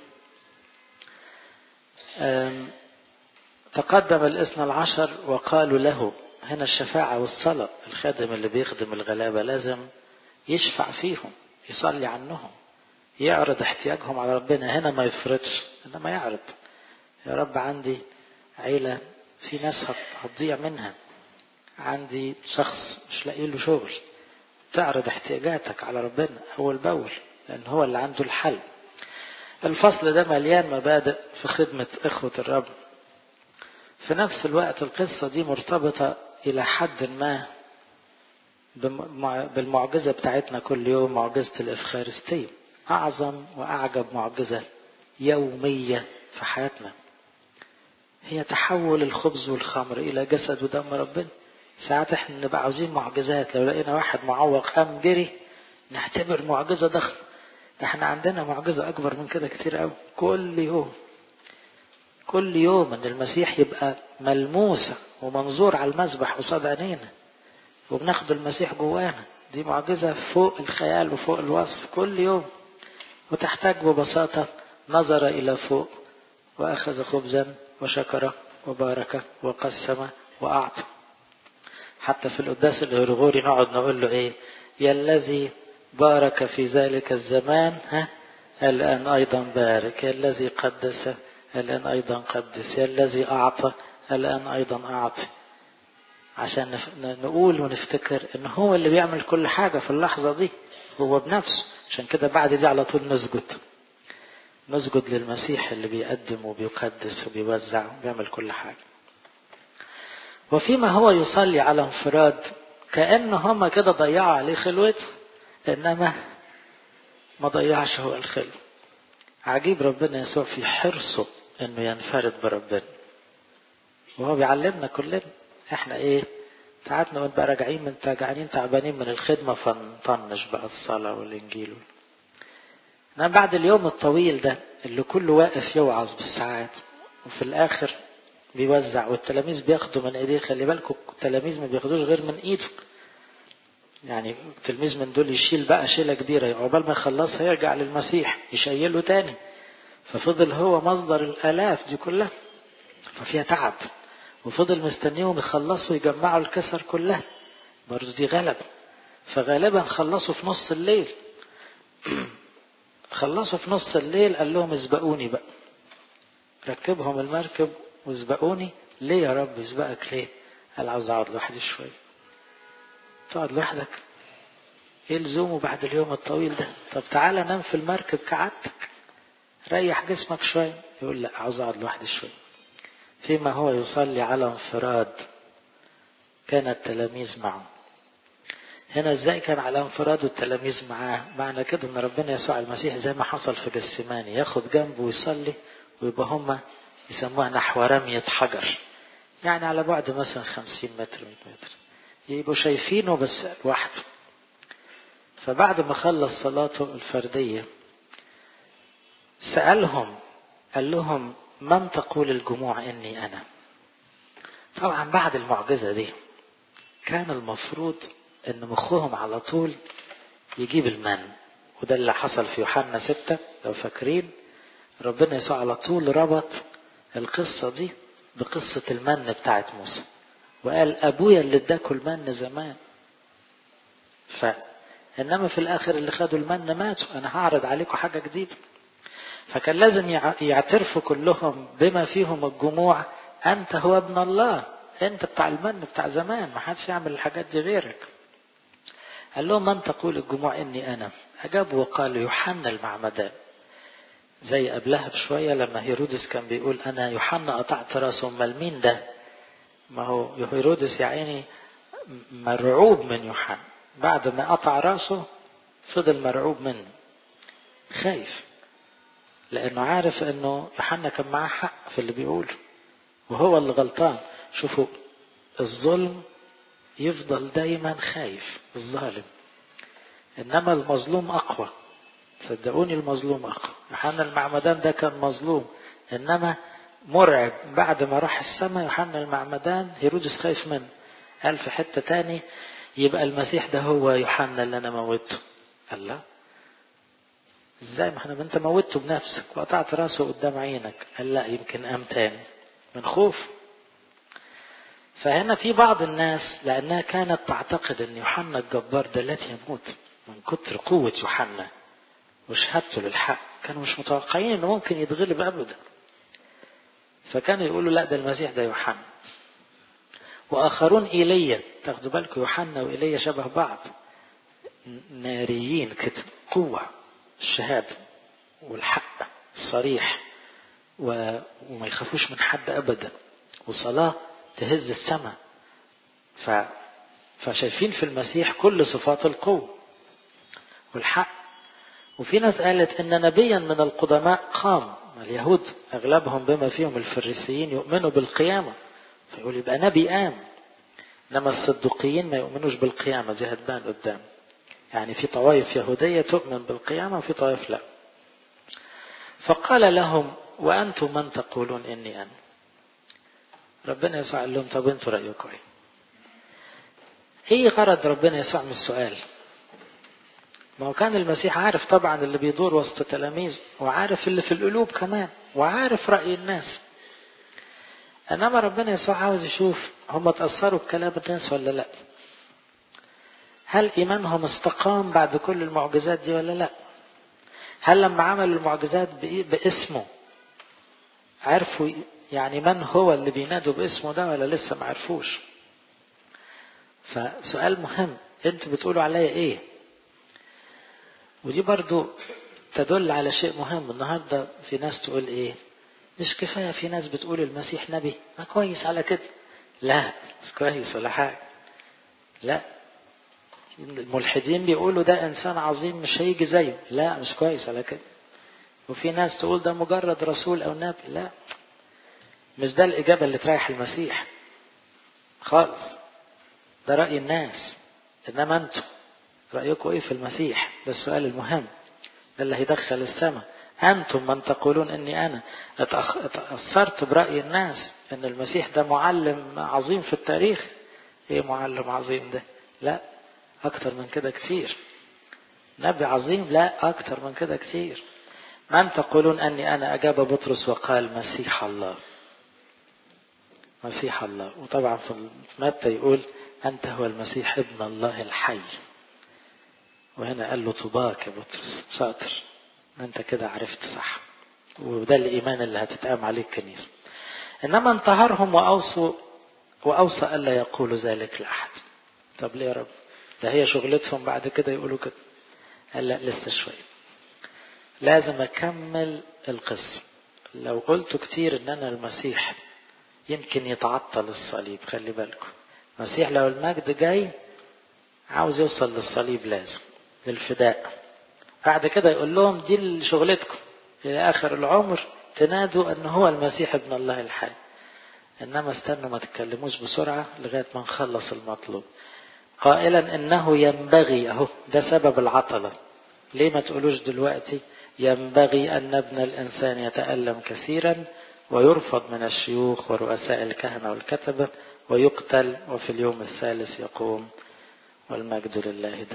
تقدم الاثنى العشر وقالوا له، هنا الشفاعة والصلاة، الخادم اللي بيخدم الغلابة لازم يشفع فيهم، يصلي عنهم، يعرض احتياجهم على ربنا. هنا ما يفرطش، انما يعرض، يا رب عندي عيلة في ناس هتضيع منها، عندي شخص مش لاقي له شغل، تعرض احتياجاتك على ربنا أول بأول، لأن هو اللي عنده الحل. الفصل ده مليان مبادئ في خدمة إخوة الرب. في نفس الوقت القصة دي مرتبطة إلى حد ما بالمعجزة بتاعتنا كل يوم، معجزة الإفخارستية، أعظم وأعجب معجزة يومية في حياتنا، هي تحول الخبز والخمر إلى جسد ودم ربنا. ساعات احنا نبقى عاوزين معجزات، لو لقينا واحد معوق قام جري نعتبر معجزة ضخمة، احنا عندنا معجزة أكبر من كده كتير قوي. كل يوم كل يوم ان المسيح يبقى ملموسة ومنظور على المذبح قصاد عينينا وبناخد المسيح جوانا، دي معجزة فوق الخيال وفوق الوصف كل يوم. وتحتاج ببساطة نظر إلى فوق وأخذ خبزا وشكر وبارك وقسم وأعطى. حتى في القداس الغرغوري نقعد نقول له ايه، يا الذي بارك في ذلك الزمان ها الآن أيضا بارك، يا الذي قدس الآن أيضا قدس، يا الذي أعطى الآن أيضا أعطي، عشان نقول ونفتكر ان هو اللي بيعمل كل حاجة في اللحظة دي، هو بنفسه. عشان كده بعد دي على طول نسجد نسجد للمسيح اللي بيقدم وبيقدس وبيوزع وبيعمل كل حاجة. وفيما هو يصلي على انفراد كأن هم كده ضيعوا عليه خلوته، إنما ما ضيعش هو الخلوة. عجيب ربنا يسوع في حرصه إنه ينفرد بربنا، وهو بيعلمنا كلنا. إحنا إيه ساعات نبقى راجعين من تاجعين تعبانين من الخدمة فنطنش بقى الصلاة والإنجيل. إنما بعد اليوم الطويل ده اللي كله واقف يوعظ بالساعات وفي الآخر بيوزع والتلاميذ بياخدوا من ايديه، خلي بالكم التلاميذ ما بياخدوش غير من ايده، يعني التلميذ من دول يشيل بقى شيلة كبيرة عقبال ما يخلصها يرجع للمسيح يشيله تاني، ففضل هو مصدر الآلاف دي كلها، ففيها تعب، وفضل مستنيهم يخلصوا يجمعوا الكسر كلها، برضو دي غلب. فغالبا خلصوا في نص الليل خلصوا في نص الليل، قال لهم اسبقوني بقى، ركبهم المركب واسبقوني. ليه يا رب اسبقك ليه؟ قال عاوز اقعد لوحدي شويه. تقعد لوحدك؟ ايه لزومه بعد اليوم الطويل ده؟ طب تعالى نام في المركب كعادتك، ريح جسمك شويه. يقول لا عاوز اقعد لوحدي شويه. فيما هو يصلي على انفراد كان التلاميذ معه. هنا ازاي كان على انفراد والتلاميذ معاه؟ معنى كده ان ربنا يسوع المسيح زي ما حصل في جسماني ياخد جنبه ويصلي، ويبقى هما يسموها نحو رمية حجر، يعني على بعد مثلا خمسين متر مئة متر، يبقوا شايفينه بس لوحده. فبعد ما خلص صلاته الفردية سألهم، قال لهم من تقول الجموع اني انا؟ طبعا بعد المعجزة دي كان المفروض ان مخهم على طول يجيب المن، وده اللي حصل في يوحنا ستة لو فاكرين. ربنا يسوع على طول ربط القصة دي بقصة المن بتاعت موسى، وقال أبويا اللي اداكوا المن زمان. ف إنما في الآخر اللي خدوا المن ماتوا، أنا هعرض عليكم حاجة جديدة. فكان لازم يعترفوا كلهم بما فيهم الجموع أنت هو ابن الله، أنت بتاع المن بتاع زمان، ما حدش يعمل الحاجات دي غيرك. قال لهم من تقول الجموع إني أنا؟ أجابوا وقالوا يوحنا المعمدان. زي قبلها بشوية لما هيرودس كان بيقول أنا يوحنا قطعت راسه، امال مين ده؟ ما هو هيرودس يا عيني مرعوب من يوحنا، بعد ما قطع راسه فضل مرعوب منه، خايف، لأنه عارف أنه يوحنا كان معاه حق في اللي بيقوله وهو اللي غلطان. شوفوا الظلم يفضل دايما خايف الظالم، إنما المظلوم أقوى، صدقوني المظلوم أقوى. يوحنا المعمدان ده كان مظلوم إنما مرعب، بعد ما راح السماء يوحنا المعمدان هيرودس خايف منه، قال في حتة تاني يبقى المسيح ده هو يوحنا اللي أنا موته. قال لا، ازاي؟ ما احنا انت موته بنفسك وقطعت راسه قدام عينك. قال لا، يمكن قام تاني من خوف. فهنا في بعض الناس لأنها كانت تعتقد أن يوحنا الجبار ده لا يموت من كتر قوة يوحنا وشهادته للحق، كانوا مش متوقعين أنه ممكن يتغلب أبدا، فكانوا يقولوا لا ده المسيح ده يوحنا. وآخرون إيليا، تاخدوا بالكم يوحنا وإيليا شبه بعض، ناريين كده، قوة الشهادة والحق الصريح وما يخافوش من حد أبدا، وصلاة تهز السماء. ف... فشايفين في المسيح كل صفات القوة والحق. وفي ناس قالت إن نبيا من القدماء قام. اليهود أغلبهم بما فيهم الفريسيين يؤمنوا بالقيامة، فيقول يبقى نبي قام. إنما الصدوقيين ما يؤمنوش بالقيامة، دي هتبان قدام. يعني في طوائف يهودية تؤمن بالقيامة وفي طوائف لا. فقال لهم وأنتم من تقولون إني أنا؟ ربنا يسوع قال لهم طب انتوا رأيكم ايه؟ ايه غرض ربنا يسوع من السؤال؟ ما هو كان المسيح عارف طبعا اللي بيدور وسط تلاميذ، وعارف اللي في القلوب كمان، وعارف رأي الناس. انما ربنا يسوع عاوز يشوف هم تأثروا بكلام الناس ولا لا، هل ايمانهم استقام بعد كل المعجزات دي ولا لا، هل لما عملوا المعجزات باسمه عرفوا يعني من هو اللي بينادوا باسمه ده ولا لسه ما عرفوش. فسؤال مهم، انتوا بتقولوا عليا ايه؟ ودي برضو تدل على شيء مهم. النهاردة في ناس تقول ايه، مش كفاية في ناس بتقول المسيح نبي، ما كويس على كده. لا مش كويس ولا حاجة، لا. الملحدين بيقولوا ده انسان عظيم مش هيجي زيه، لا مش كويس على كده. وفي ناس تقول ده مجرد رسول او نبي، لا مش ده الإجابة اللي تريح المسيح خالص، ده رأي الناس. إنما أنتم رأيكم إيه في المسيح؟ ده السؤال المهم، ده اللي هيدخل السماء. أنتم من تقولون إني أنا. اتأثرت برأي الناس إن المسيح ده معلم عظيم في التاريخ. إيه معلم عظيم ده؟ لا أكتر من كده كثير. نبي عظيم؟ لا أكتر من كده كثير. من تقولون أني أنا؟ أجاب بطرس وقال مسيح الله. مسيح الله. وطبعا في متى يقول أنت هو المسيح ابن الله الحي. وهنا قال له طباك يا بطرس، شاطر أنت كده عرفت صح، وده الإيمان اللي هتتقام عليه الكنيسة. إنما انتهرهم وأوصوا وأوصى ألا يقولوا ذلك لأحد. طب ليه يا رب؟ ده هي شغلتهم بعد كده يقولوا كده. قال لا لسه شوية، لازم أكمل القصة. لو قلت كتير إن أنا المسيح يمكن يتعطل الصليب. خلي بالكم، المسيح لو المجد جاي عاوز يوصل للصليب لازم للفداء. بعد كده يقول لهم دي شغلتكم إلى آخر العمر تنادوا أنه هو المسيح ابن الله الحي. إنما استنوا ما تتكلموش بسرعة لغاية ما نخلص المطلوب. قائلا إنه ينبغي، أهو ده سبب العطلة. ليه ما تقولوش دلوقتي ينبغي أن ابن الإنسان يتألم كثيرا ويرفض من الشيوخ ورؤساء الكهنة والكتبة ويقتل وفي اليوم الثالث يقوم، والمجد لله.